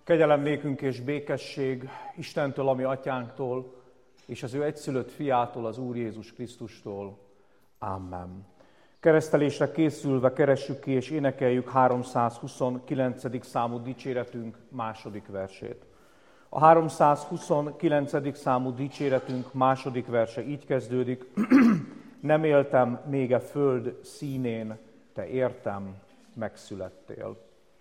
Kegyelem nékünk és békesség Istentől, ami atyánktól, és az ő egyszülött fiától, az Úr Jézus Krisztustól. Amen. Keresztelésre készülve keressük ki és énekeljük 329. számú dicséretünk második versét. A 329. számú dicséretünk második verse így kezdődik. Nem éltem még a föld színén, te értem, megszülettél.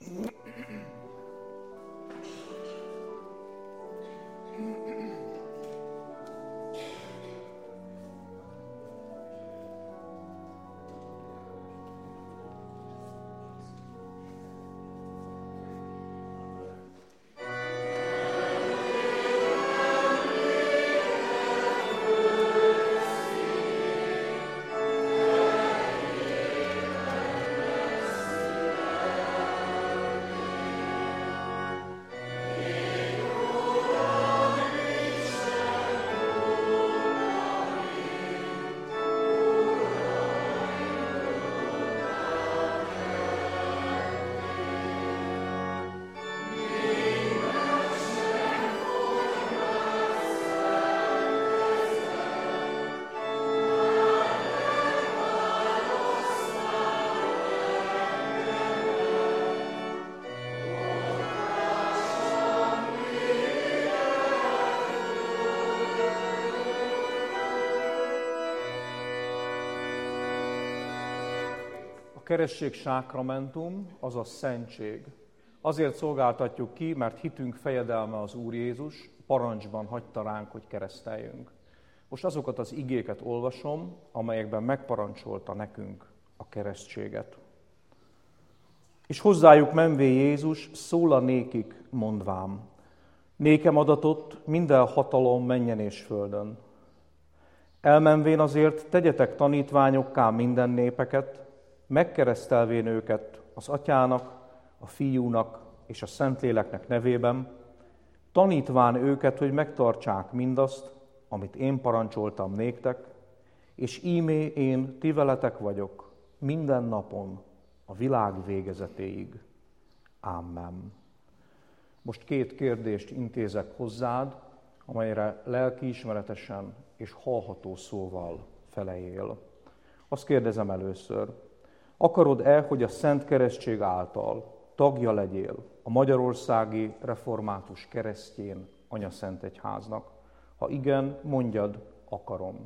A keresztség sákramentum, azaz szentség. Azért szolgáltatjuk ki, mert hitünk fejedelme az Úr Jézus, parancsban hagyta ránk, hogy kereszteljünk. Most azokat az igéket olvasom, amelyekben megparancsolta nekünk a keresztséget. És hozzájuk menvé Jézus szól a nékik, mondvám: nékem adatott minden hatalom mennyen és földön. Elmenvén azért tegyetek tanítványokká minden népeket, megkeresztelvén őket az Atyának, a Fiúnak és a Szentléleknek nevében, tanítván őket, hogy megtartsák mindazt, amit én parancsoltam néktek, és íme én ti veletek vagyok minden napon a világ végezetéig. Amen. Most két kérdést intézek hozzád, amelyre lelkiismeretesen és hallható szóval felejél. Azt kérdezem először: akarod-e, hogy a Szent Keresztség által tagja legyél a Magyarországi Református Keresztény Anyaszentegyháznak? Ha igen, mondjad: akarom.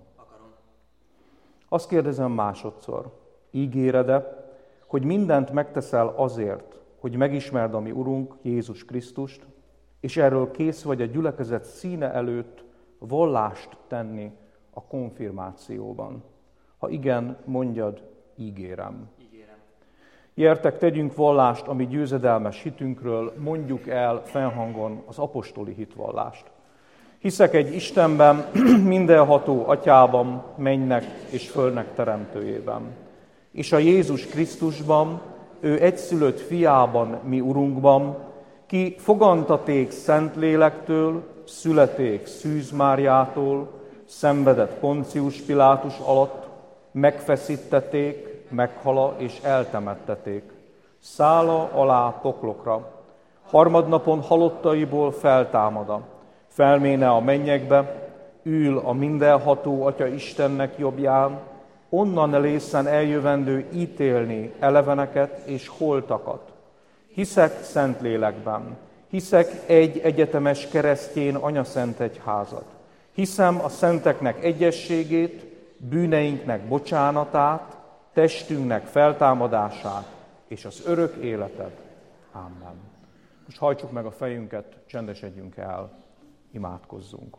Azt kérdezem másodszor: ígéred-e, hogy mindent megteszel azért, hogy megismerd a mi Urunk Jézus Krisztust, és erről kész vagy a gyülekezet színe előtt vallást tenni a konfirmációban? Ha igen, mondjad: ígérem. Gyertek, tegyünk vallást a mi győzedelmes hitünkről, mondjuk el fennhangon az apostoli hitvallást. Hiszek egy Istenben, mindenható Atyában, mennynek és földnek teremtőjében, és a Jézus Krisztusban, ő egyszülött fiában, mi Urunkban, ki fogantaték Szentlélektől, születék Szűz Máriától, szenvedett Poncius Pilátus alatt, megfeszítették, meghala és eltemetteték. Szála alá poklokra. Harmadnapon halottaiból feltámada. Felméne a mennyekbe, ül a mindenható Atya Istennek jobbján, onnan lészen eljövendő ítélni eleveneket és holtakat. Hiszek Szentlélekben, hiszek egy egyetemes keresztény anyaszentegyházat. Hiszem a szenteknek egyességét, bűneinknek bocsánatát, testünknek feltámadását és az örök életet. Amen. Most hajtsuk meg a fejünket, csendesedjünk el, imádkozzunk.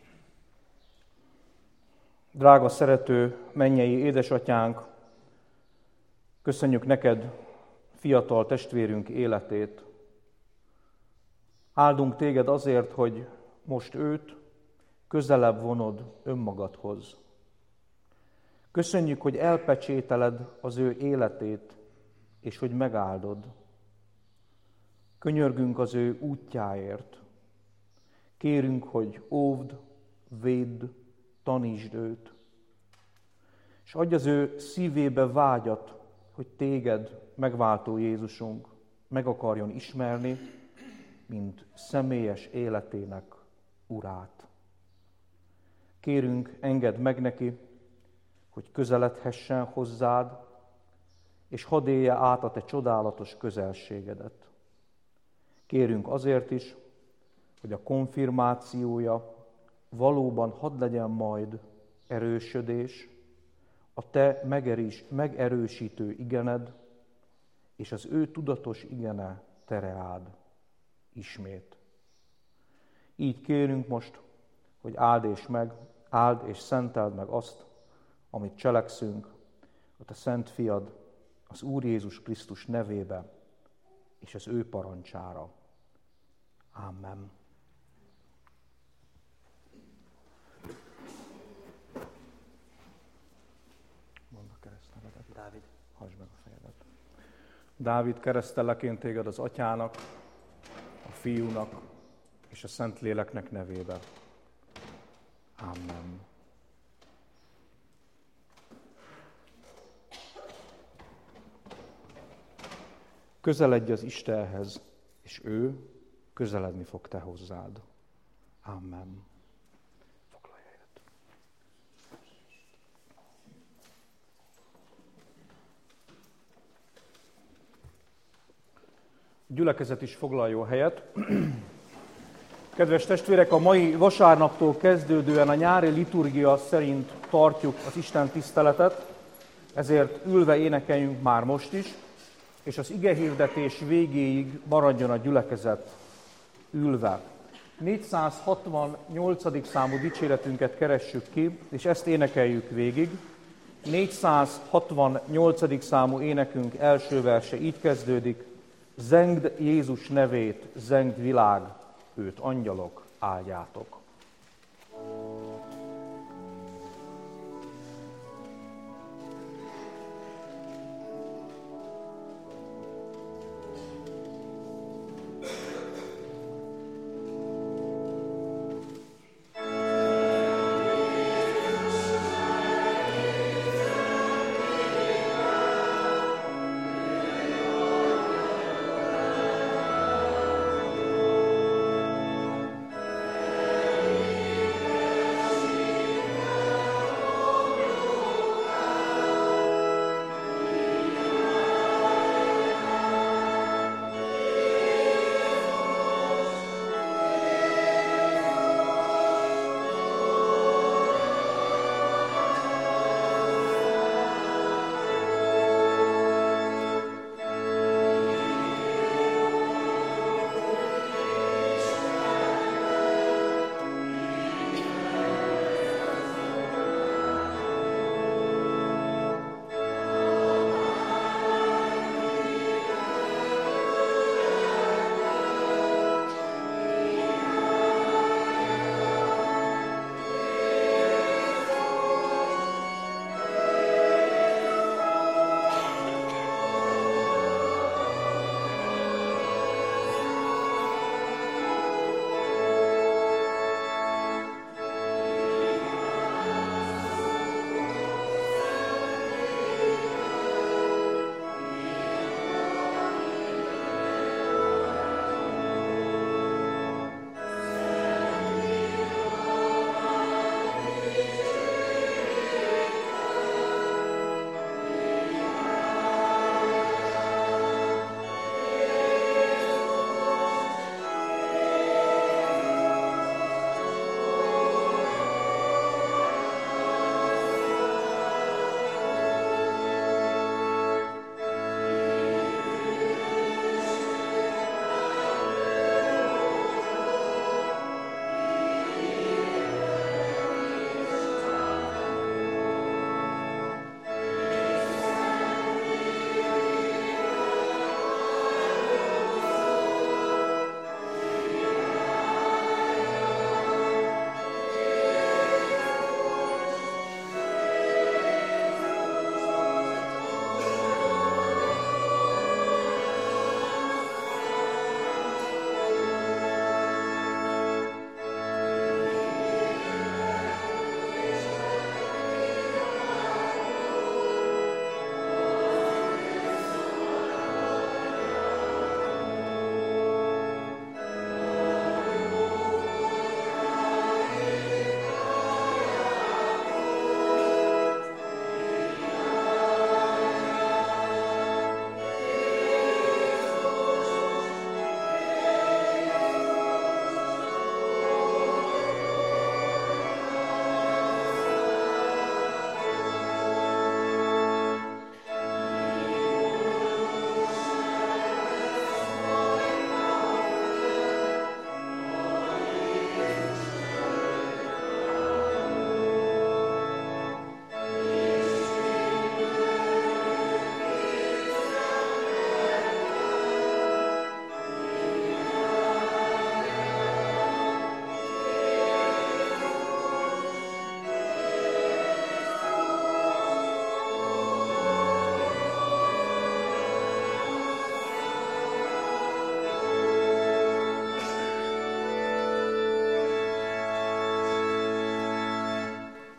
Drága, szerető, mennyei édesatyánk, köszönjük neked fiatal testvérünk életét. Áldunk téged azért, hogy most őt közelebb vonod önmagadhoz. Köszönjük, hogy elpecsételed az ő életét, és hogy megáldod. Könyörgünk az ő útjáért. Kérünk, hogy óvd, védd, tanítsd őt. És adj az ő szívébe vágyat, hogy téged, megváltó Jézusunk, meg akarjon ismerni, mint személyes életének urát. Kérünk, engedd meg neki, hogy közeledhessen hozzád, és hadd élje át a te csodálatos közelségedet. Kérünk azért is, hogy a konfirmációja valóban hadd legyen majd erősödés, a te megerősítő igened, és az ő tudatos igene tereád ismét. Így kérünk most, hogy áld és szenteld meg azt, amit cselekszünk, a te szent fiad, az Úr Jézus Krisztus nevébe, és az ő parancsára. Amen. Mondd a keresztnevedet. Dávid. Hajtsd meg a fejedet. Dávid, keresztelleként téged az Atyának, a Fiúnak és a Szentléleknek nevébe. Amen. Közeledj az Istenhez, és ő közeledni fog te hozzád. Amen. Foglalj helyet. A gyülekezet is foglaljon helyet. Kedves testvérek, a mai vasárnaptól kezdődően a nyári liturgia szerint tartjuk az Isten tiszteletet, ezért ülve énekeljünk már most is, és az igehirdetés végéig maradjon a gyülekezet ülve. 468. számú dicséretünket keressük ki, és ezt énekeljük végig. 468. számú énekünk első verse így kezdődik: Zengd Jézus nevét, zengd világ, őt angyalok áldjátok.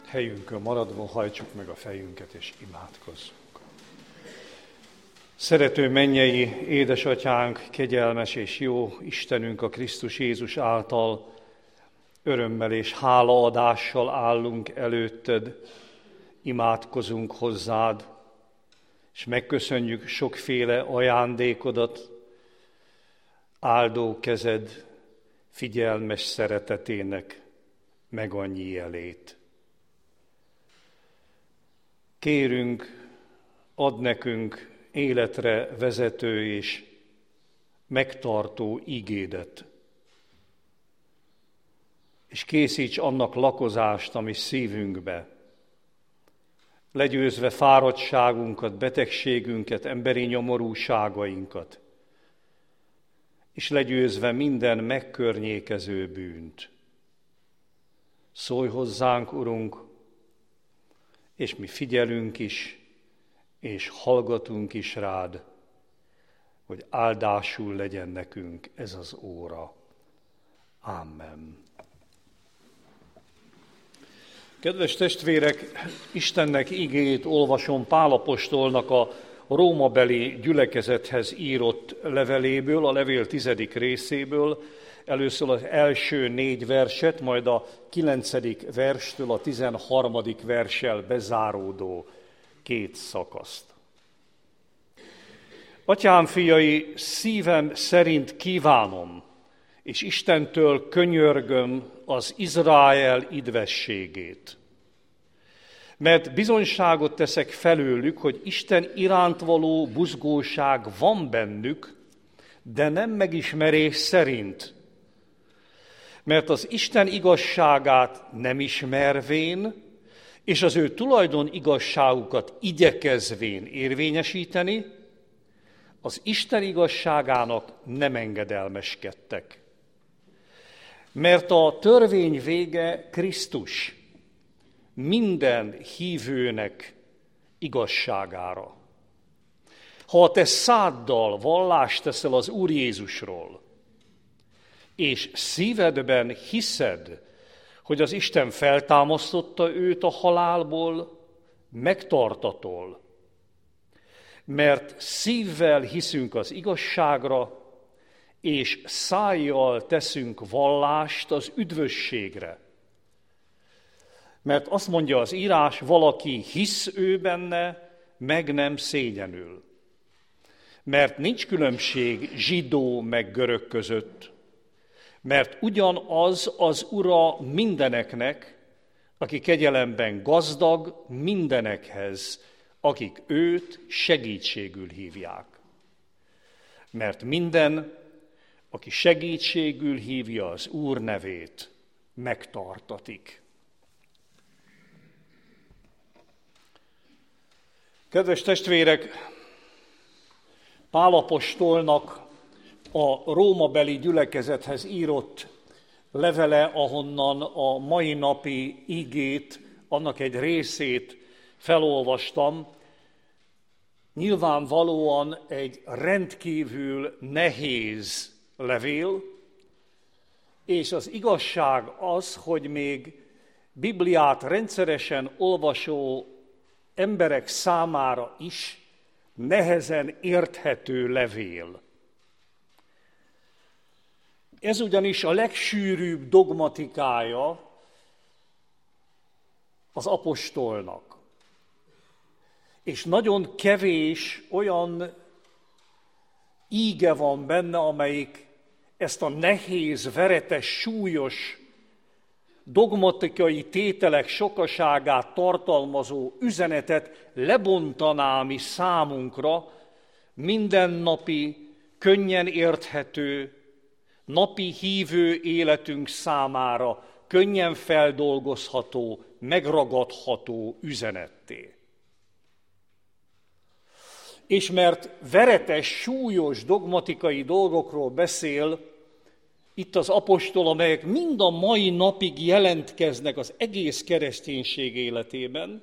Helyünkön maradva hajtsuk meg a fejünket és imádkozzunk. Szerető mennyei édesatyánk, kegyelmes és jó Istenünk a Krisztus Jézus által, örömmel és hálaadással állunk előtted, imádkozunk hozzád, és megköszönjük sokféle ajándékodat, áldó kezed figyelmes szeretetének meg annyi jelét. Kérünk, add nekünk életre vezető és megtartó ígédet, és készíts annak lakozást, ami szívünkbe, legyőzve fáradtságunkat, betegségünket, emberi nyomorúságainkat, és legyőzve minden megkörnyékező bűnt. Szólj hozzánk, Urunk, és mi figyelünk is, és hallgatunk is rád, hogy áldásul legyen nekünk ez az óra. Amen. Kedves testvérek, Istennek igéjét olvasom Pál apostolnak a rómabeli gyülekezethez írott leveléből, a levél 10. részéből, először az első 4 verset, majd a 9. verstől a 13. verssel bezáródó 2 szakaszt. Atyám fiai, szívem szerint kívánom, és Istentől könyörgöm az Izrael idvességét. Mert bizonyságot teszek felőlük, hogy Isten iránt való buzgóság van bennük, de nem megismerés szerint. Mert az Isten igazságát nem ismervén, és az ő tulajdon igazságukat igyekezvén érvényesíteni, az Isten igazságának nem engedelmeskedtek. Mert a törvény vége Krisztus minden hívőnek igazságára. Ha te száddal vallást teszel az Úr Jézusról, és szívedben hiszed, hogy az Isten feltámasztotta őt a halálból, megtartatol. Mert szívvel hiszünk az igazságra, és szájjal teszünk vallást az üdvösségre. Mert azt mondja az írás, valaki hisz ő benne, meg nem szégyenül. Mert nincs különbség zsidó meg görög között, mert ugyanaz az Ura mindeneknek, aki kegyelemben gazdag mindenekhez, akik őt segítségül hívják. Mert minden, aki segítségül hívja az Úr nevét, megtartatik. Kedves testvérek, Pál apostolnak a rómabeli gyülekezethez írott levele, ahonnan a mai napi igét, annak egy részét felolvastam, nyilvánvalóan egy rendkívül nehéz levél, és az igazság az, hogy még Bibliát rendszeresen olvasó emberek számára is nehezen érthető levél. Ez ugyanis a legsűrűbb dogmatikája az apostolnak. És nagyon kevés olyan íge van benne, amelyik ezt a nehéz, veretes, súlyos, dogmatikai tételek sokaságát tartalmazó üzenetet lebontaná mi számunkra mindennapi, könnyen érthető, napi hívő életünk számára könnyen feldolgozható, megragadható üzenetté. És mert veretes, súlyos dogmatikai dolgokról beszél itt az apostol, amelyek mind a mai napig jelentkeznek az egész kereszténység életében,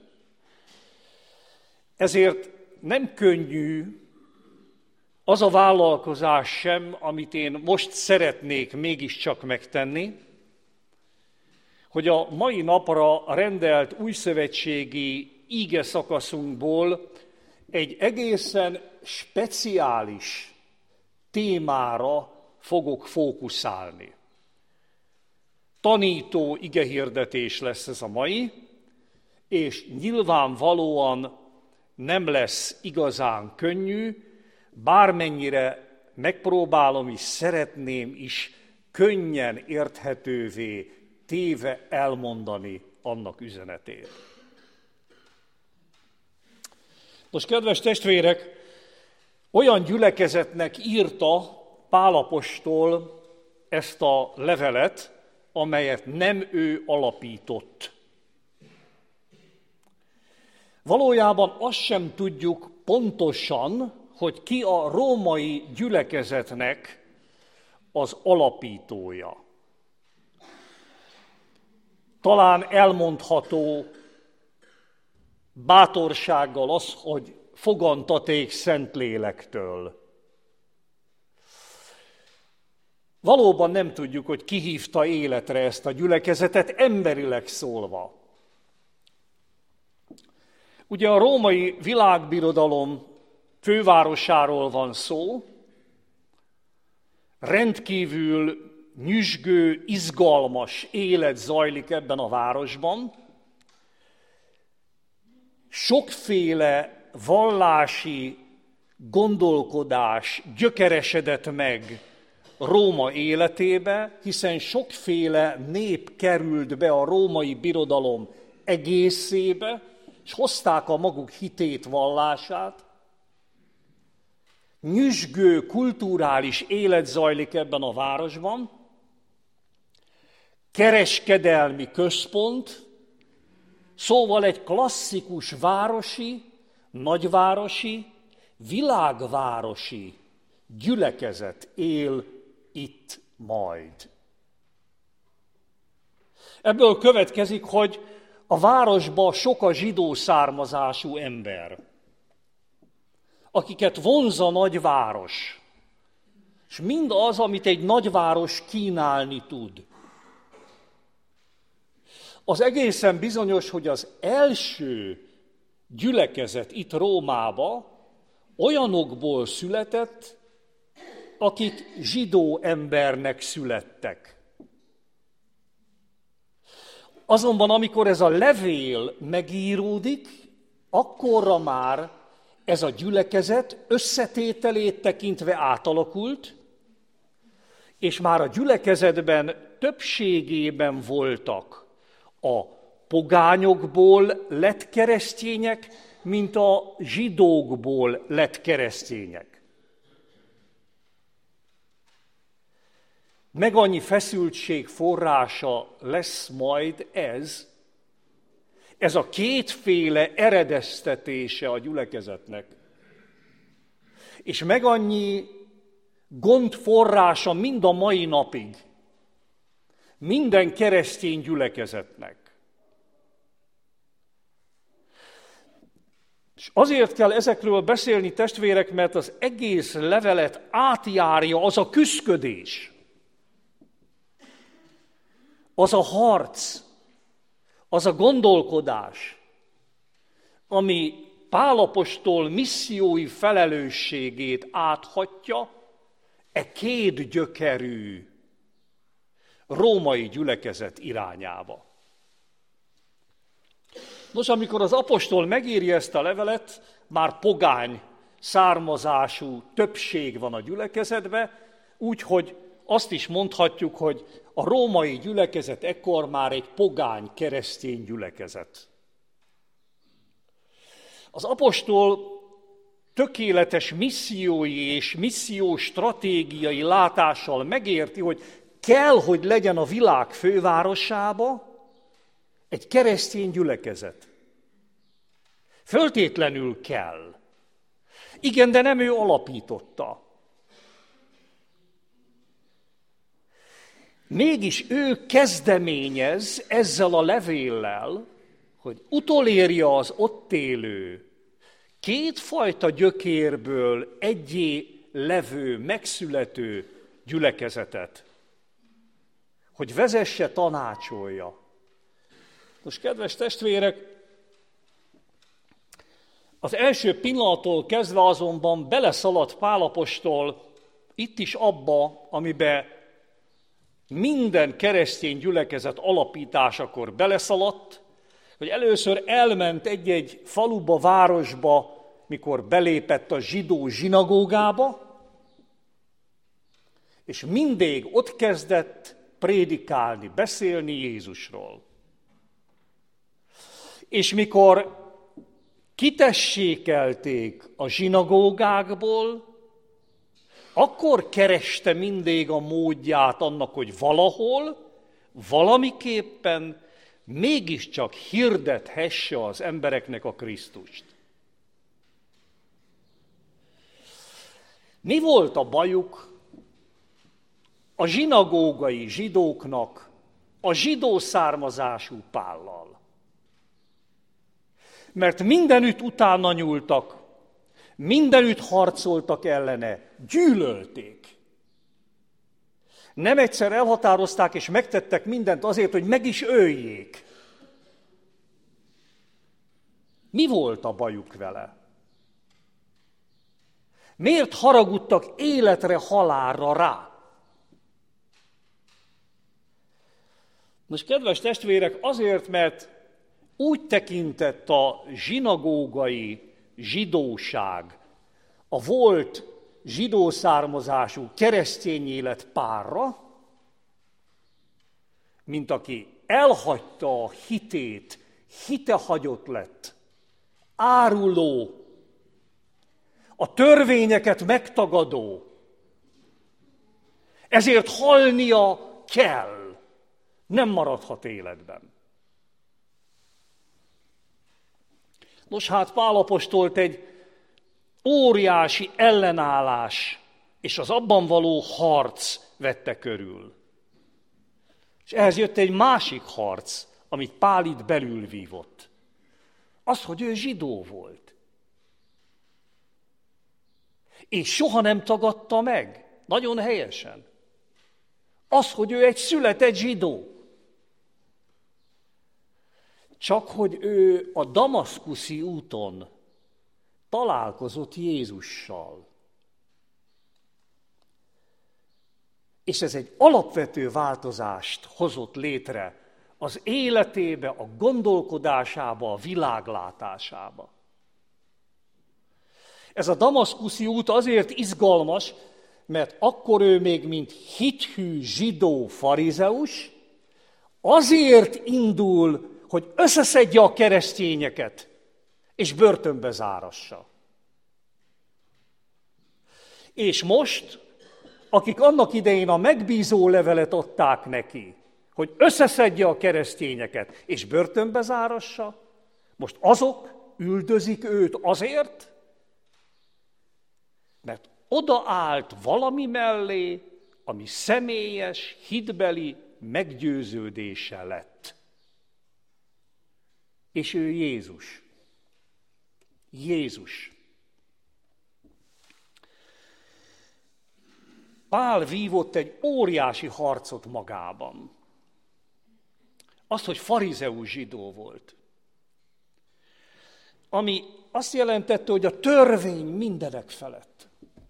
ezért nem könnyű az a vállalkozás sem, amit én most szeretnék mégiscsak megtenni, hogy a mai napra rendelt újszövetségi íge szakaszunkból egy egészen speciális témára fogok fókuszálni. Tanító igehirdetés lesz ez a mai, és nyilvánvalóan nem lesz igazán könnyű, bármennyire megpróbálom és szeretném is könnyen érthetővé téve elmondani annak üzenetét. Most, kedves testvérek, olyan gyülekezetnek írta Pál apostol ezt a levelet, amelyet nem ő alapított. Valójában azt sem tudjuk pontosan, hogy ki a római gyülekezetnek az alapítója. Talán elmondható bátorsággal az, hogy fogantaték Szentlélektől. Valóban nem tudjuk, hogy ki hívta életre ezt a gyülekezetet, emberileg szólva. Ugye a római világbirodalom fővárosáról van szó, rendkívül nyüzsgő, izgalmas élet zajlik ebben a városban. Sokféle vallási gondolkodás gyökeresedett meg Róma életébe, hiszen sokféle nép került be a római birodalom egészébe, és hozták a maguk hitét, vallását. Nyüzsgő kulturális élet zajlik ebben a városban, kereskedelmi központ, szóval egy klasszikus városi, nagyvárosi, világvárosi gyülekezet él itt majd. Ebből következik, hogy a városban sok a zsidó származású ember, akiket vonz a nagyváros, és mindaz, amit egy nagyváros kínálni tud. Az egészen bizonyos, hogy az első gyülekezet itt Rómába olyanokból született, akik zsidó embernek születtek. Azonban amikor ez a levél megíródik, akkorra már ez a gyülekezet összetételét tekintve átalakult, és már a gyülekezetben többségében voltak a pogányokból lett keresztények, mint a zsidókból lett keresztények. Meg annyi feszültség forrása lesz majd ez a kétféle eredeztetése a gyülekezetnek. És meg annyi gond forrása mind a mai napig minden keresztény gyülekezetnek. És azért kell ezekről beszélni, testvérek, mert az egész levelet átjárja az a küszködés, az a harc, az a gondolkodás, ami Pál apostol missziói felelősségét áthatja e két gyökerű római gyülekezet irányába. Nos, amikor az apostol megírja ezt a levelet, már pogány származású többség van a gyülekezetben, úgyhogy azt is mondhatjuk, hogy a római gyülekezet ekkor már egy pogány keresztény gyülekezet. Az apostol tökéletes missziói és missziós stratégiai látással megérti, hogy kell, hogy legyen a világ fővárosába egy keresztény gyülekezet. Föltétlenül kell. Igen, de nem ő alapította. Mégis ő kezdeményez ezzel a levéllel, hogy utolérje az ott élő, kétfajta gyökérből egyé levő, megszülető gyülekezetet, hogy vezesse, tanácsolja. Most, kedves testvérek, az első pillanattól kezdve azonban beleszaladt Pál apostol itt is abba, amiben minden keresztény gyülekezet alapításakor beleszaladt, hogy először elment egy-egy faluba, városba, mikor belépett a zsidó zsinagógába, és mindig ott kezdett prédikálni, beszélni Jézusról. És mikor kitessékelték a zsinagógákból, akkor kereste mindig a módját annak, hogy valahol, valamiképpen mégiscsak hirdethesse az embereknek a Krisztust. Mi volt a bajuk a zsinagógai zsidóknak a zsidó származású Pállal? Mert mindenütt utána nyúltak, mindenütt harcoltak ellene, gyűlölték. Nem egyszer elhatározták és megtettek mindent azért, hogy meg is öljék. Mi volt a bajuk vele? Miért haragudtak életre, halálra rá? Most, kedves testvérek, azért, mert úgy tekintett a zsinagógai zsidóság a volt zsidó származású keresztény élet párra, mint aki elhagyta a hitét, hitehagyott lett, áruló, a törvényeket megtagadó, ezért halnia kell, nem maradhat életben. Nos, hát Pál apostolt egy óriási ellenállás és az abban való harc vette körül. És ehhez jött egy másik harc, amit Pál itt belül vívott. Az, hogy ő zsidó volt. És soha nem tagadta meg, nagyon helyesen. Az, hogy ő egy született zsidó. Csak hogy ő a damaszkuszi úton találkozott Jézussal. És ez egy alapvető változást hozott létre az életébe, a gondolkodásába, a világlátásába. Ez a damaszkuszi út azért izgalmas, mert akkor ő még mint hithű zsidó farizeus, azért indul, hogy összeszedje a keresztényeket, és börtönbe zárassa. És most, akik annak idején a megbízó levelet adták neki, hogy összeszedje a keresztényeket, és börtönbe zárassa, most azok üldözik őt azért, mert odaállt valami mellé, ami személyes, hitbeli meggyőződése lett. És ő Jézus. Jézus. Pál vívott egy óriási harcot magában. Azt, hogy farizeus zsidó volt. Ami azt jelentette, hogy a törvény mindenek felett.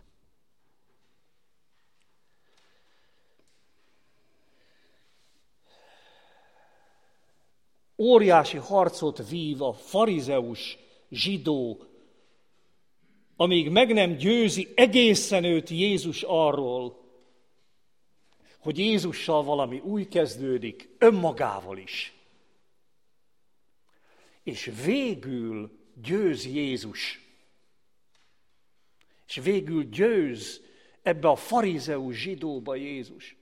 Óriási harcot vív a farizeus zsidó, amíg meg nem győzi egészen őt Jézus arról, hogy Jézussal valami új kezdődik, önmagával is. És végül győz Jézus. És végül győz ebbe a farizeus zsidóba Jézus.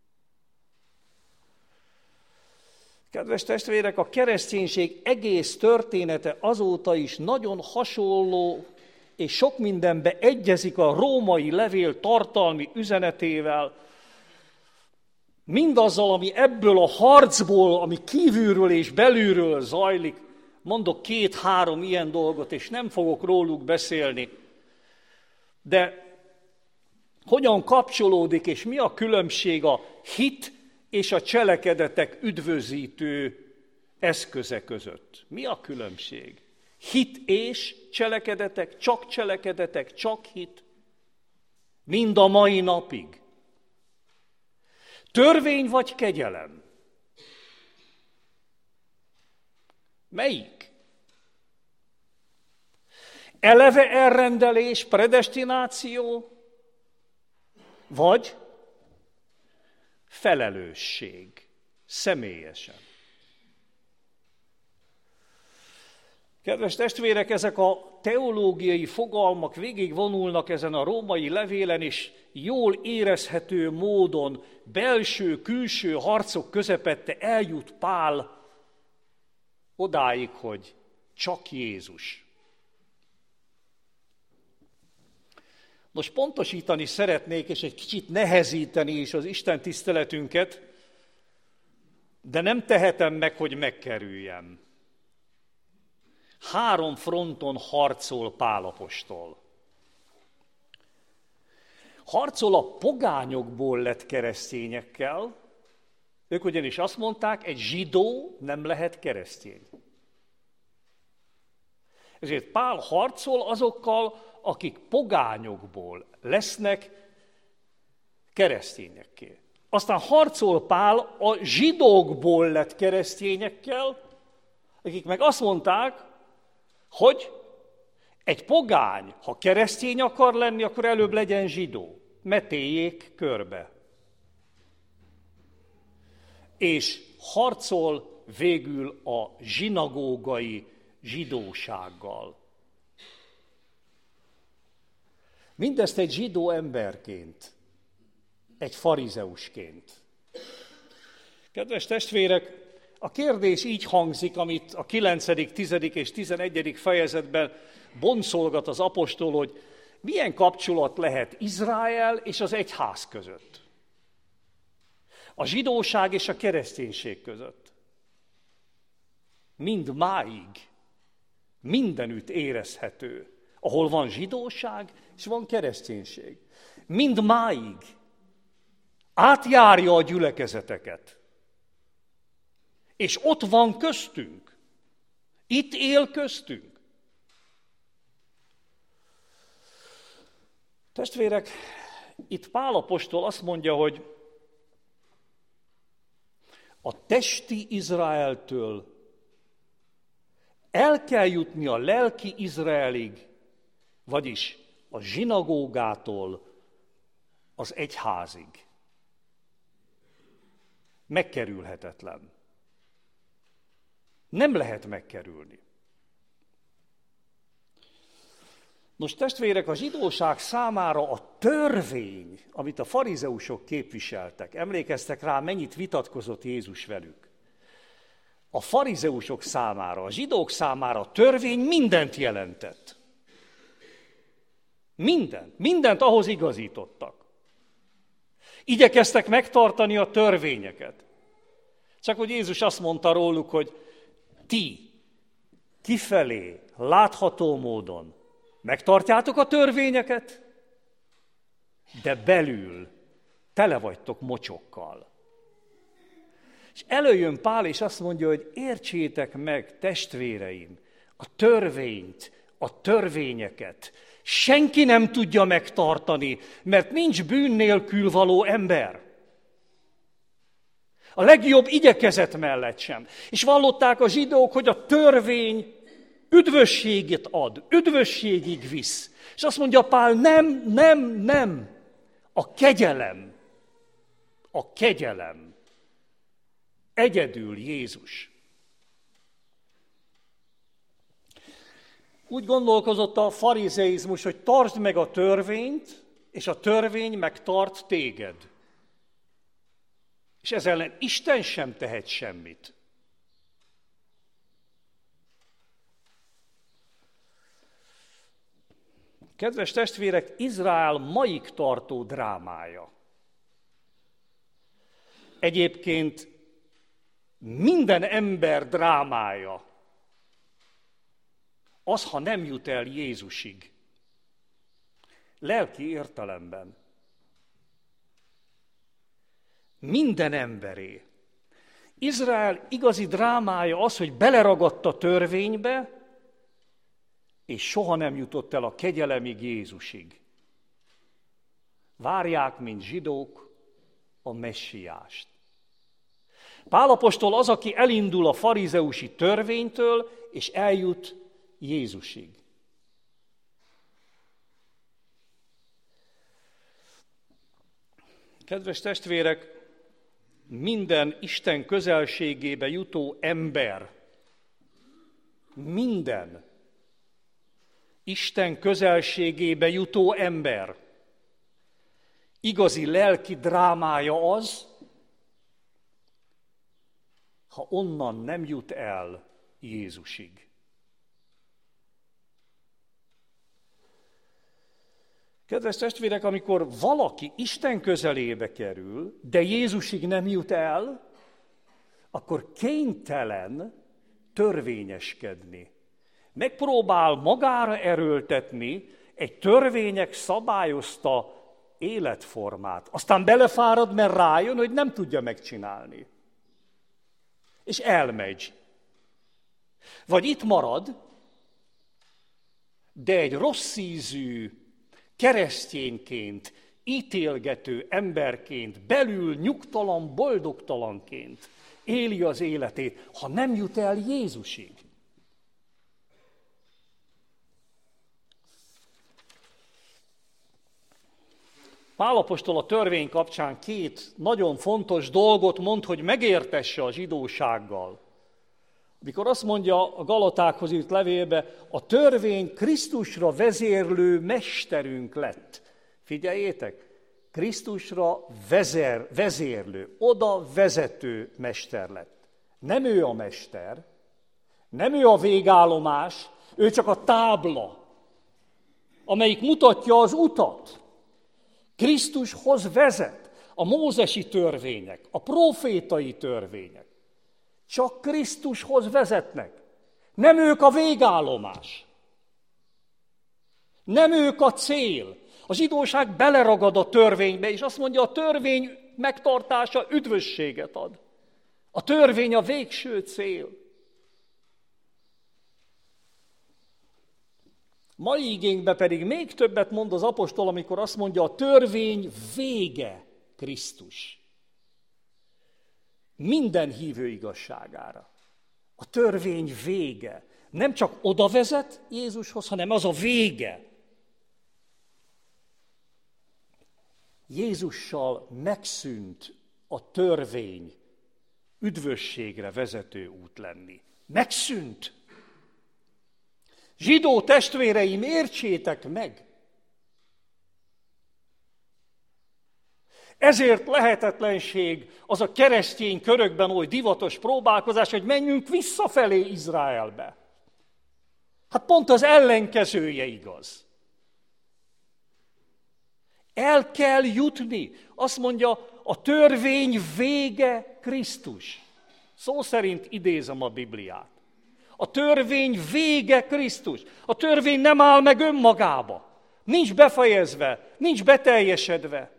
Kedves testvérek, a kereszténység egész története azóta is nagyon hasonló, és sok mindenbe egyezik a római levél tartalmi üzenetével, mindazzal, ami ebből a harcból, ami kívülről és belülről zajlik. Mondok 2-3 ilyen dolgot, és nem fogok róluk beszélni. De hogyan kapcsolódik, és mi a különbség a hit és a cselekedetek üdvözítő eszköze között. Mi a különbség? Hit és cselekedetek, csak hit. Mind a mai napig. Törvény vagy kegyelem? Melyik? Eleve elrendelés, predestináció, vagy felelősség, személyesen. Kedves testvérek, ezek a teológiai fogalmak végigvonulnak ezen a római levélen, és jól érezhető módon belső-külső harcok közepette eljut Pál odáig, hogy csak Jézus. Most pontosítani szeretnék, és egy kicsit nehezíteni is az Isten tiszteletünket, de nem tehetem meg, hogy megkerüljem. 3 fronton harcol Pál apostol. Harcol a pogányokból lett keresztényekkel, ők ugyanis azt mondták, egy zsidó nem lehet keresztény. Ezért Pál harcol azokkal, akik pogányokból lesznek keresztényekké. Aztán harcol Pál a zsidókból lett keresztényekkel, akik meg azt mondták, hogy egy pogány, ha keresztény akar lenni, akkor előbb legyen zsidó. Metéljék körbe. És harcol végül a zsinagógai zsidósággal. Mindezt egy zsidó emberként, egy farizeusként. Kedves testvérek, a kérdés így hangzik, amit a 9., 10. és 11. fejezetben boncolgat az apostol, hogy milyen kapcsolat lehet Izrael és az egyház között. A zsidóság és a kereszténység között. Mind máig, mindenütt érezhető. Ahol van zsidóság, és van kereszténység. Mind máig átjárja a gyülekezeteket. És ott van köztünk. Itt él köztünk. Testvérek, itt Pál apostol azt mondja, hogy a testi Izraeltől el kell jutni a lelki Izraelig, vagyis a zsinagógától az egyházig. Megkerülhetetlen. Nem lehet megkerülni. Most testvérek, a zsidóság számára a törvény, amit a farizeusok képviseltek, emlékeztek rá, mennyit vitatkozott Jézus velük. A farizeusok számára, a zsidók számára a törvény mindent jelentett. Mindent ahhoz igazítottak. Igyekeztek megtartani a törvényeket. Csak hogy Jézus azt mondta róluk, hogy ti kifelé, látható módon megtartjátok a törvényeket, de belül tele vagytok mocsokkal. És előjön Pál, és azt mondja, hogy értsétek meg, testvéreim, a törvényt, a törvényeket. Senki nem tudja megtartani, mert nincs bűn nélkül való ember. A legjobb igyekezet mellett sem. És vallották a zsidók, hogy a törvény üdvösséget ad, üdvösségig visz. És azt mondja Pál, nem. A kegyelem. Egyedül Jézus. Úgy gondolkozott a farizeizmus, hogy tartsd meg a törvényt, és a törvény megtart téged. És ez ellen Isten sem tehet semmit. Kedves testvérek, Izrael maig tartó drámája. Egyébként minden ember drámája az, ha nem jut el Jézusig. Lelki értelemben. Minden emberé. Izrael igazi drámája az, hogy beleragadt a törvénybe, és soha nem jutott el a kegyelemig, Jézusig. Várják, mint zsidók, a messiást. Pál apostol az, aki elindul a farizeusi törvénytől, és eljut Jézusig. Kedves testvérek, minden Isten közelségébe jutó ember, minden Isten közelségébe jutó ember igazi lelki drámája az, ha onnan nem jut el Jézusig. Kedves testvérek, amikor valaki Isten közelébe kerül, de Jézusig nem jut el, akkor kénytelen törvényeskedni. Megpróbál magára erőltetni egy törvények szabályozta életformát. Aztán belefárad, mert rájön, hogy nem tudja megcsinálni. És elmegy. Vagy itt marad, de egy rossz ízű, keresztényként, ítélgető emberként, belül nyugtalan, boldogtalanként éli az életét, ha nem jut el Jézusig. Pál apostol a törvény kapcsán két nagyon fontos dolgot mond, hogy megértesse a zsidósággal. Amikor azt mondja a Galatákhoz írt levélbe, a törvény Krisztusra vezérlő mesterünk lett. Figyeljétek, Krisztusra vezérlő, oda vezető mester lett. Nem ő a mester, nem ő a végállomás, ő csak a tábla, amelyik mutatja az utat. Krisztushoz vezet a mózesi törvények, a prófétai törvények. Csak Krisztushoz vezetnek. Nem ők a végállomás. Nem ők a cél. A zsidóság beleragad a törvénybe, és azt mondja, a törvény megtartása üdvösséget ad. A törvény a végső cél. Mai igénkben pedig még többet mond az apostol, amikor azt mondja, a törvény vége Krisztus. Minden hívő igazságára. A törvény vége. Nem csak oda vezet Jézushoz, hanem az a vége. Jézussal megszűnt a törvény üdvösségre vezető út lenni. Megszűnt. Zsidó testvéreim, értsétek meg! Ezért lehetetlenség az a keresztény körökben oly divatos próbálkozás, hogy menjünk visszafelé Izraelbe. Hát pont az ellenkezője igaz. El kell jutni. Azt mondja, a törvény vége Krisztus. Szó szerint idézem a Bibliát. A törvény vége Krisztus. A törvény nem áll meg önmagába. Nincs befejezve, nincs beteljesedve.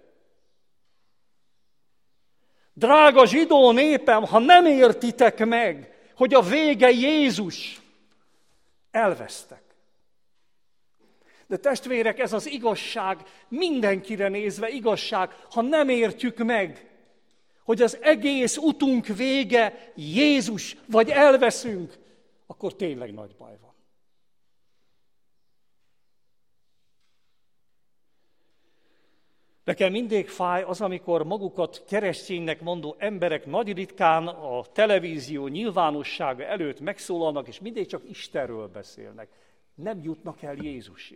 Drága zsidó népem, ha nem értitek meg, hogy a vége Jézus, elvesztek. De testvérek, ez az igazság, mindenkire nézve igazság, ha nem értjük meg, hogy az egész utunk vége Jézus, vagy elveszünk, akkor tényleg nagy baj van. Nekem mindig fáj az, amikor magukat kereszténynek mondó emberek nagy ritkán a televízió nyilvánossága előtt megszólalnak, és mindig csak Istenről beszélnek. Nem jutnak el Jézusig.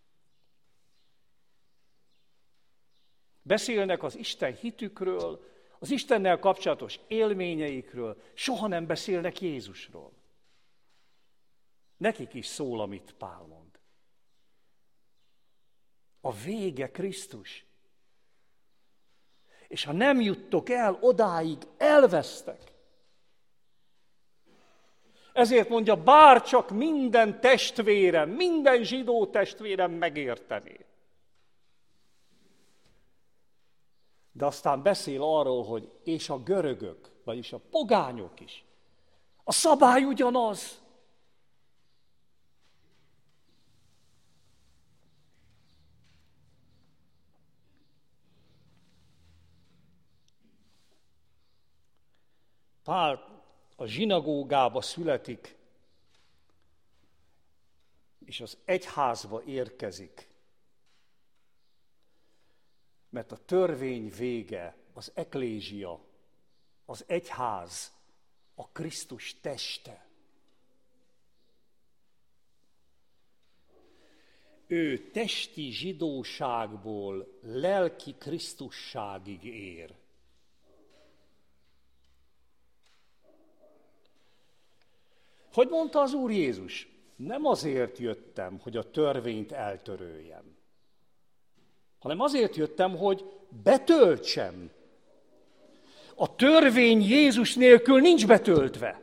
Beszélnek az Isten hitükről, az Istennel kapcsolatos élményeikről, soha nem beszélnek Jézusról. Nekik is szól, amit Pál mond. A vége Krisztus. És ha nem juttok el odáig, elvesztek. Ezért mondja, bárcsak minden testvérem, minden zsidó testvérem megértené. De aztán beszél arról, hogy és a görögök, vagyis a pogányok is. A szabály ugyanaz. Pál a zsinagógába születik, és az egyházba érkezik, mert a törvény vége, az eklézsia, az egyház, a Krisztus teste. Ő testi zsidóságból lelki Krisztusságig ér. Hogy mondta az Úr Jézus? Nem azért jöttem, hogy a törvényt eltöröljem, hanem azért jöttem, hogy betöltsem. A törvény Jézus nélkül nincs betöltve.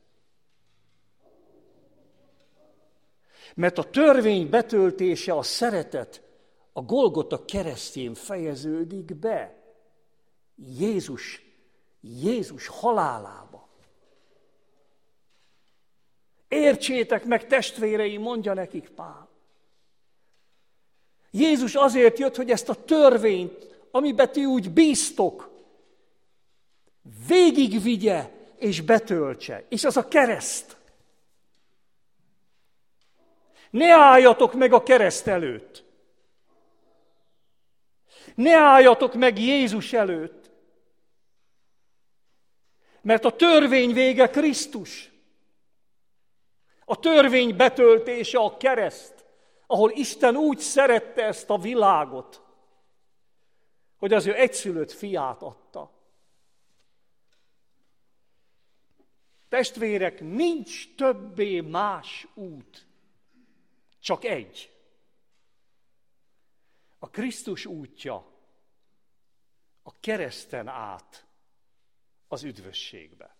Mert a törvény betöltése, a szeretet a Golgota keresztjén fejeződik be. Jézus halálába. Értsétek meg, testvéreim, mondja nekik Pál. Jézus azért jött, hogy ezt a törvényt, amiben ti úgy bíztok, végigvigye és betöltse. És az a kereszt. Ne álljatok meg a kereszt előtt. Ne álljatok meg Jézus előtt. Mert a törvény vége Krisztus. A törvény betöltése a kereszt, ahol Isten úgy szerette ezt a világot, hogy az ő egyszülött fiát adta. Testvérek, nincs többé más út, csak egy. A Krisztus útja a kereszten át az üdvösségbe.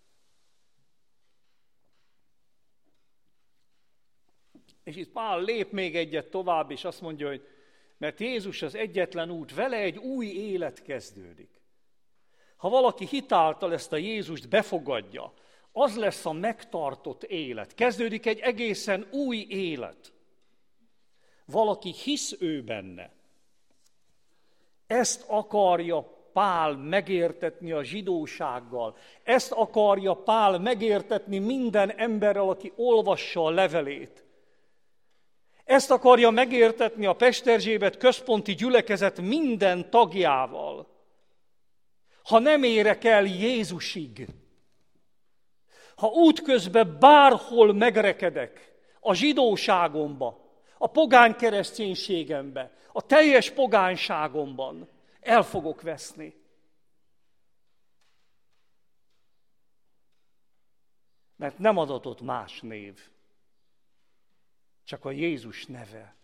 És itt Pál lép még egyet tovább, és azt mondja, hogy mert Jézus az egyetlen út, vele egy új élet kezdődik. Ha valaki hitáltal ezt a Jézust befogadja, az lesz a megtartott élet. Kezdődik egy egészen új élet. Valaki hisz ő benne. Ezt akarja Pál megértetni a zsidósággal. Ezt akarja Pál megértetni minden emberrel, aki olvassa a levelét. Ezt akarja megértetni a Pesterzsébet központi gyülekezet minden tagjával. Ha nem érek el Jézusig, ha útközben bárhol megrekedek a zsidóságomba, a pogány kereszténységembe, a teljes pogányságomban, el fogok veszni. Mert nem adatott más név, csak a Jézus neve.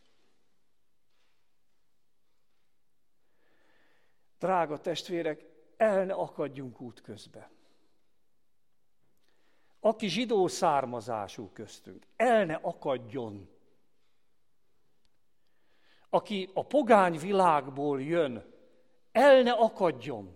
Drága testvérek, el ne akadjunk útközbe. Aki zsidó származású köztünk, el ne akadjon. Aki a pogány világból jön, el ne akadjon.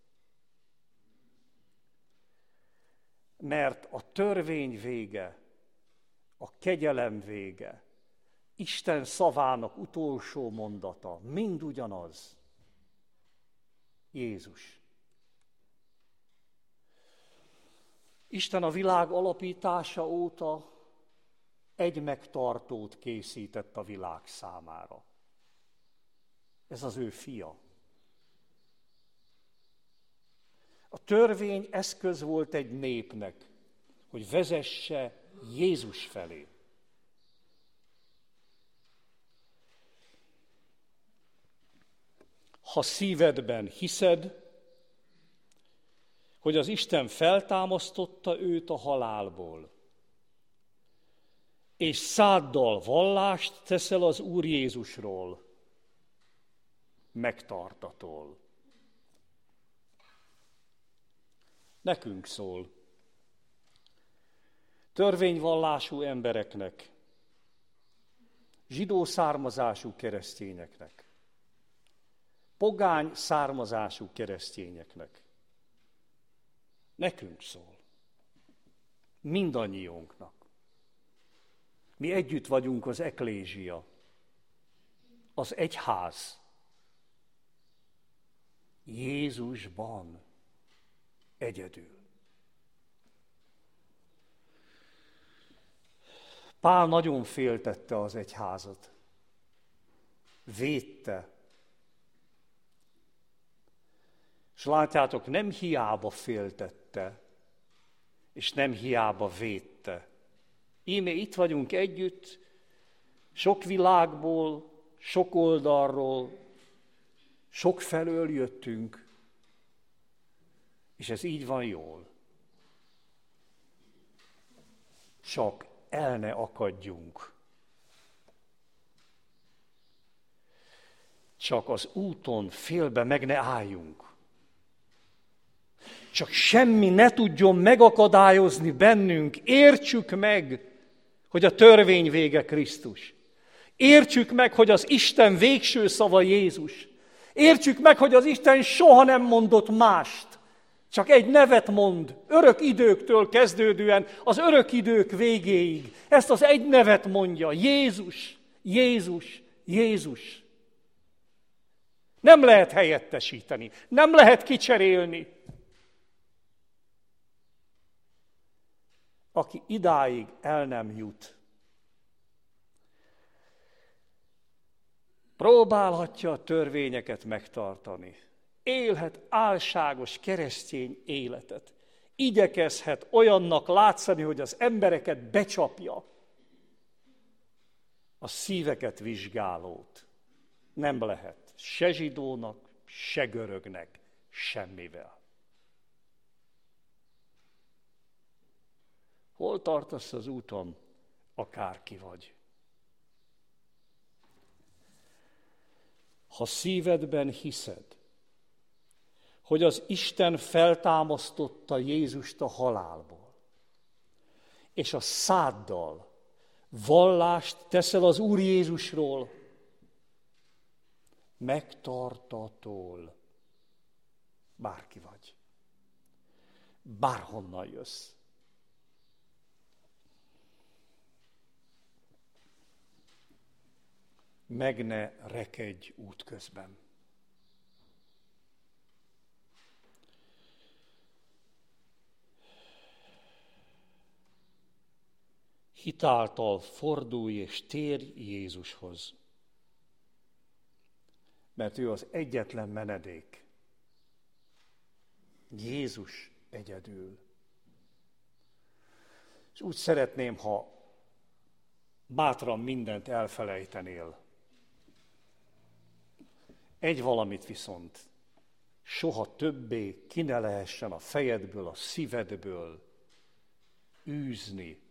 Mert a törvény vége, a kegyelem vége, Isten szavának utolsó mondata, mind ugyanaz. Jézus. Isten a világ alapítása óta egy megtartót készített a világ számára. Ez az ő fia. A törvény eszköz volt egy népnek, hogy vezesse Jézus felé. Ha szívedben hiszed, hogy az Isten feltámasztotta őt a halálból, és száddal vallást teszel az Úr Jézusról, megtartatol. Nekünk szól. Törvényvallású embereknek, zsidó származású keresztényeknek, pogány származású keresztényeknek. Nekünk szól. Mindannyiunknak. Mi együtt vagyunk az eklézsia, az egyház. Jézusban egyedül. Pál nagyon féltette az egyházat. Védte. És látjátok, nem hiába féltette, és nem hiába védte. Íme itt vagyunk együtt, sok világból, sok oldalról, sok felől jöttünk, és ez így van jól. Csak el ne akadjunk. Csak az úton félbe meg ne álljunk. Csak semmi ne tudjon megakadályozni bennünk. Értsük meg, hogy a törvény vége Krisztus. Értsük meg, hogy az Isten végső szava Jézus. Értsük meg, hogy az Isten soha nem mondott mást. Csak egy nevet mond, örök időktől kezdődően az örök idők végéig. Ezt az egy nevet mondja, Jézus, Jézus, Jézus. Nem lehet helyettesíteni, nem lehet kicserélni. Aki idáig el nem jut, próbálhatja a törvényeket megtartani. Élhet álságos keresztény életet. Igyekezhet olyannak látszani, hogy az embereket becsapja. A szíveket vizsgálót nem lehet se zsidónak, se görögnek, semmivel. Hol tartasz az úton, akárki vagy? Ha szívedben hiszed, hogy az Isten feltámasztotta Jézust a halálból, és a száddal vallást teszel az Úr Jézusról, megtartatol, bárki vagy, bárhonnan jössz. Meg ne rekedj útközben. Hitáltal fordulj és térj Jézushoz, mert ő az egyetlen menedék. Jézus egyedül. És úgy szeretném, ha bátran mindent elfelejtenél. Egy valamit viszont soha többé ki ne lehessen a fejedből, a szívedből űzni.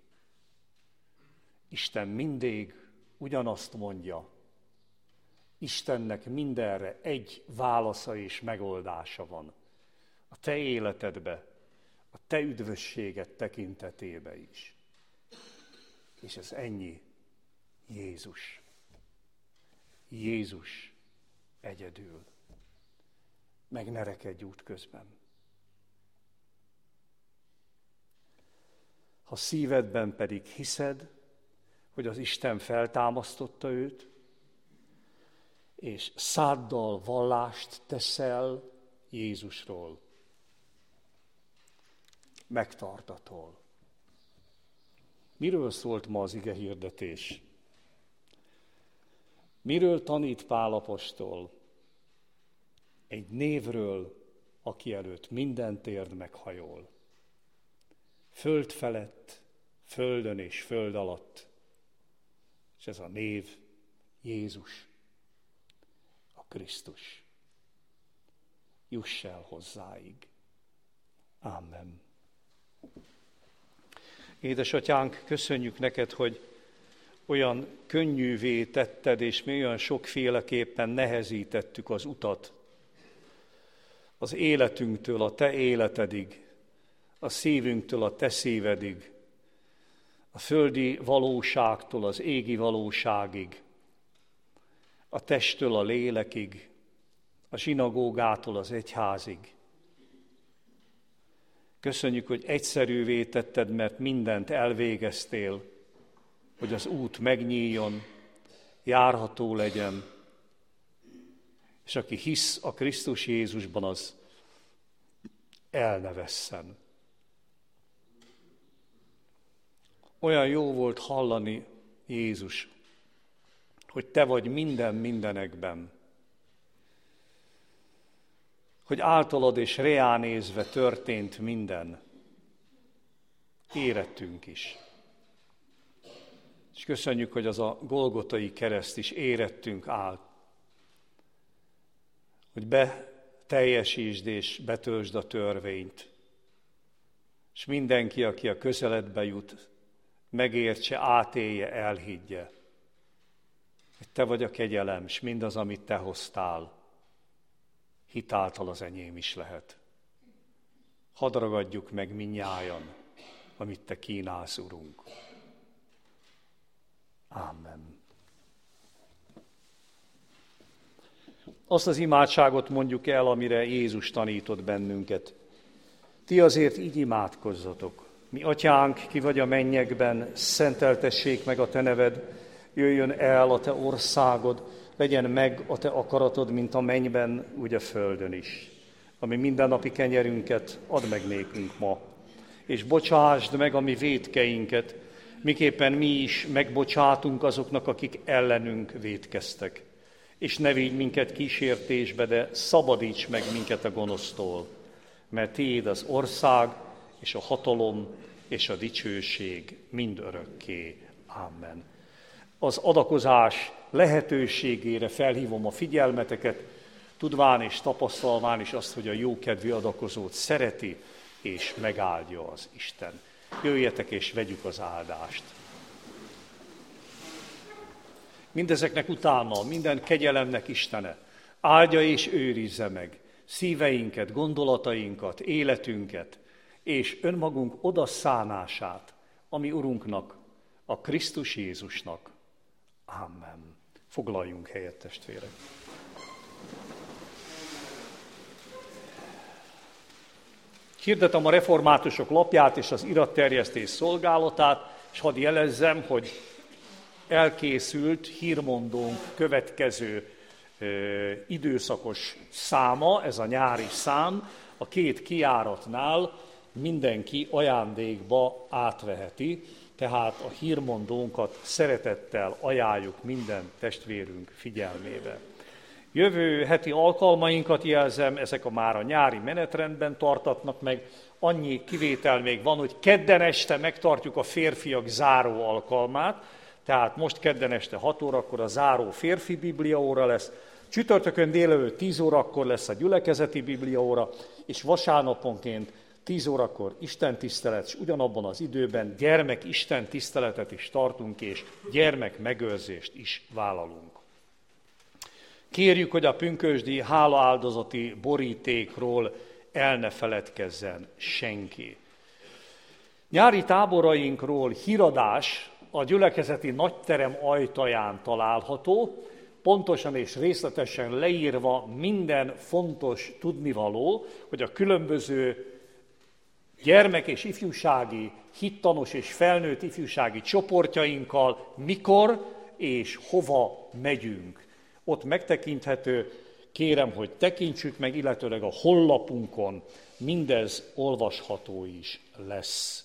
Isten mindig ugyanazt mondja. Istennek mindenre egy válasza és megoldása van. A te életedbe, a te üdvösséged tekintetébe is. És ez ennyi. Jézus. Jézus egyedül. Meg ne rekedj útközben. Ha szívedben pedig hiszed, hogy az Isten feltámasztotta őt, és száddal vallást teszel Jézusról, megtartatol. Miről szólt ma az ige hirdetés? Miről tanít Pál apostol? Egy névről, aki előtt minden térd meghajol. Föld felett, földön és föld alatt. És ez a név Jézus, a Krisztus. Juss el hozzáig. Amen. Édesatyánk, köszönjük neked, hogy olyan könnyűvé tetted, és mi olyan sokféleképpen nehezítettük az utat. Az életünktől a te életedig, a szívünktől a te szívedig, a földi valóságtól az égi valóságig, a testtől a lélekig, a zsinagógától az egyházig. Köszönjük, hogy egyszerűvé tetted, mert mindent elvégeztél, hogy az út megnyíljon, járható legyen, és aki hisz a Krisztus Jézusban, az el ne vesszen. Olyan jó volt hallani, Jézus, hogy te vagy minden mindenekben, hogy általad és reá nézve történt minden, érettünk is. És köszönjük, hogy az a Golgotai kereszt is érettünk áll, hogy beteljesítsd és betöltsd a törvényt, és mindenki, aki a közeledbe jut, megértse, átélje, elhiggye, hogy te vagy a kegyelem, és mindaz, amit te hoztál, hitáltal az enyém is lehet. Hadd ragadjuk meg mindnyájan, amit te kínálsz, Urunk. Amen. Azt az imádságot mondjuk el, amire Jézus tanított bennünket. Ti azért így imádkozzatok. Mi atyánk, ki vagy a mennyekben, szenteltessék meg a te neved, jöjjön el a te országod, legyen meg a te akaratod, mint a mennyben, úgy a földön is. Ami mindennapi kenyerünket add meg nékünk ma, és bocsásd meg a mi vétkeinket, miképpen mi is megbocsátunk azoknak, akik ellenünk vétkeztek. És ne vigy minket kísértésbe, de szabadíts meg minket a gonosztól, mert tiéd az ország, és a hatalom, és a dicsőség mindörökké. Amen. Az adakozás lehetőségére felhívom a figyelmeteket, tudván és tapasztalván is azt, hogy a jókedvű adakozót szereti, és megáldja az Isten. Jöjjetek és vegyük az áldást. Mindezeknek utána minden kegyelemnek Istene áldja és őrizze meg szíveinket, gondolatainkat, életünket, és önmagunk odaszánását, ami Urunknak, a Krisztus Jézusnak. Amen. Foglaljunk helyet, testvérek. Hirdetem a reformátusok lapját és az iratterjesztés szolgálatát, és hadd jelezzem, hogy elkészült hírmondónk következő időszakos száma, ez a nyári szám, a 2 kijáratnál mindenki ajándékba átveheti, tehát a hírmondónkat szeretettel ajánljuk minden testvérünk figyelmébe. Jövő heti alkalmainkat jelzem, ezek már a nyári menetrendben tartatnak meg. Annyi kivétel még van, hogy kedden este megtartjuk a férfiak záró alkalmát, tehát most kedden este 6 órakor a záró férfi bibliaóra lesz, csütörtökön délelőtt 10 órakor lesz a gyülekezeti bibliaóra, és vasárnaponként 10 órakor istentisztelet, és ugyanabban az időben gyermek istentiszteletet is tartunk, és gyermek megőrzést is vállalunk. Kérjük, hogy a pünkösdi hálaáldozati borítékról el ne feledkezzen senki. Nyári táborainkról híradás a gyülekezeti nagyterem ajtaján található, pontosan és részletesen leírva minden fontos tudnivaló, hogy a különböző gyermek- és ifjúsági, hittanos és felnőtt ifjúsági csoportjainkkal mikor és hova megyünk. Ott megtekinthető, kérem, hogy tekintsük meg, illetőleg a honlapunkon mindez olvasható is lesz.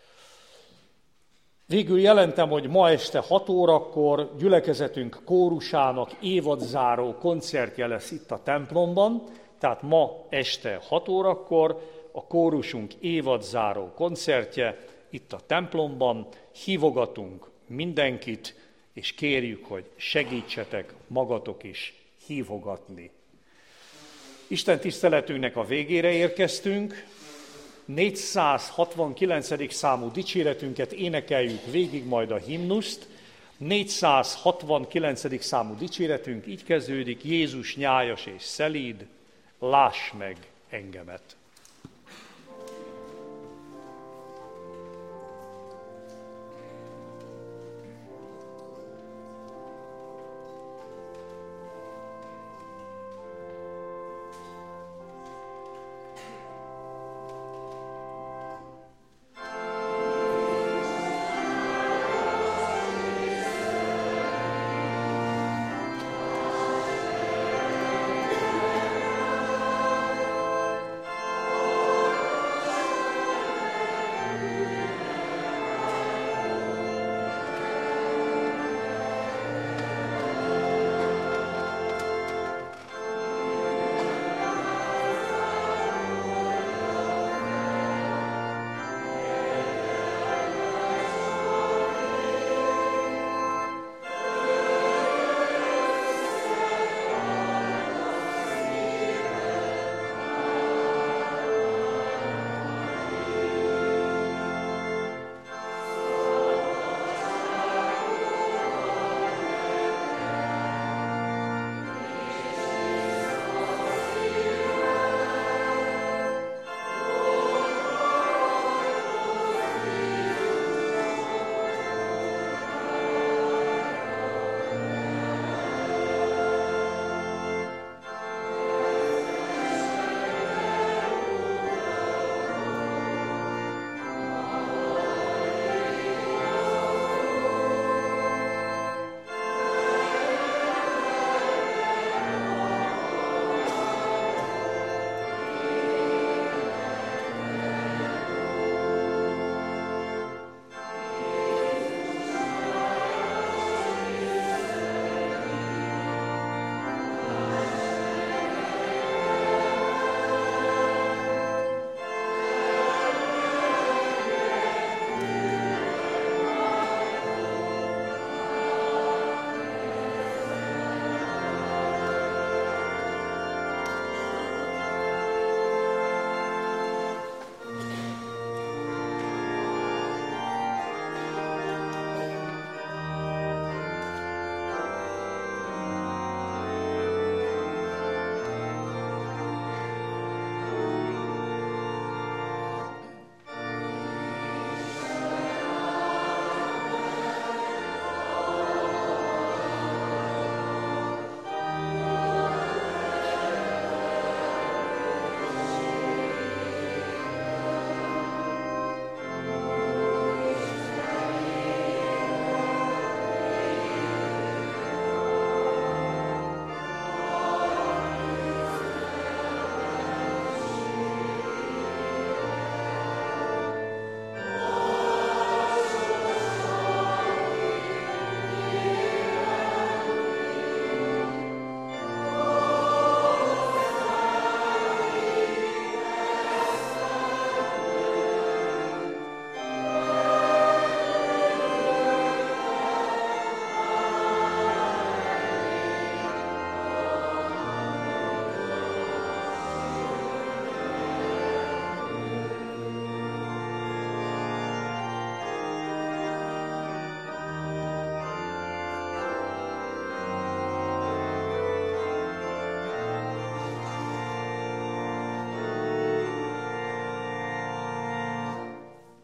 Végül jelentem, hogy ma este 6 órakor gyülekezetünk kórusának évadzáró koncertje lesz itt a templomban, tehát ma este 6 órakor a kórusunk évadzáró koncertje itt a templomban. Hívogatunk mindenkit, és kérjük, hogy segítsetek magatok is hívogatni. Isten tiszteletünknek a végére érkeztünk. 469. számú dicséretünket énekeljük végig majd a himnuszt. 469. számú dicséretünk így kezdődik: Jézus nyájas és szelíd, láss meg engemet.